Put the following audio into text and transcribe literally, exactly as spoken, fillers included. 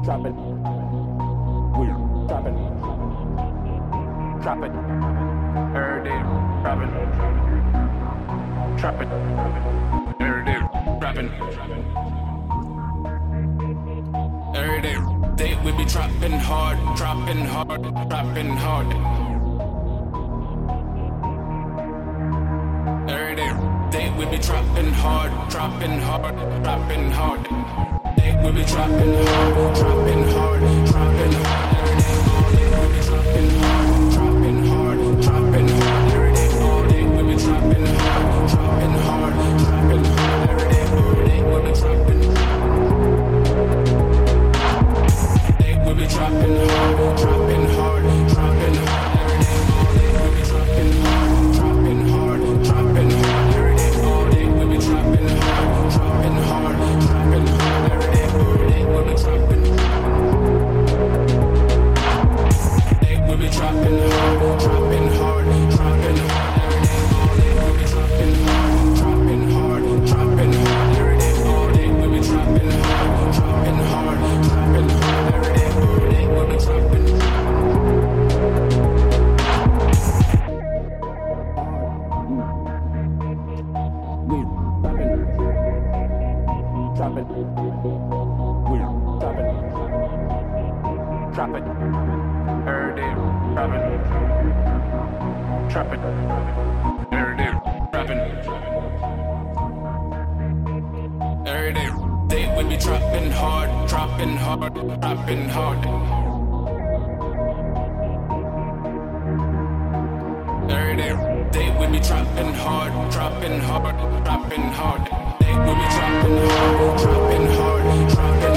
Drop it. We drop it. Drop it. Every day. Drop it. Drop it. Every day. Drop it. Every day. Day we be dropping hard, dropping hard, dropping hard. Every day. Day we be dropping hard, dropping hard, dropping hard. Day we be dropping hard, dropping hard, dropping hard. Every day, all day we be dropping hard, dropping hard, dropping hard. Every day, all day we be dropping hard, dropping hard, dropping hard. Every day, all day we be dropping. Day we be dropping hard, dropping hard, dropping hard. Every day, all day we be dropping hard, dropping hard, dropping hard. Every day, all day we be dropping hard, dropping hard, dropping hard. Every day, all day we be dropping. Day we be dropping hard, dropping hard, dropping hard. Every day, all day we be dropping hard, dropping hard, dropping hard. Every day, all day we be dropping hard, dropping hard, dropping hard. Every day, all day we be dropping. Drop it. We drop it. Drop it. Every day. Drop it. Drop it. Every day. Drop it. Every day. Day we be dropping hard, dropping hard, dropping hard. Every day. Day we be dropping hard, dropping hard, dropping hard. Day we be dropping hard, dropping hard, dropping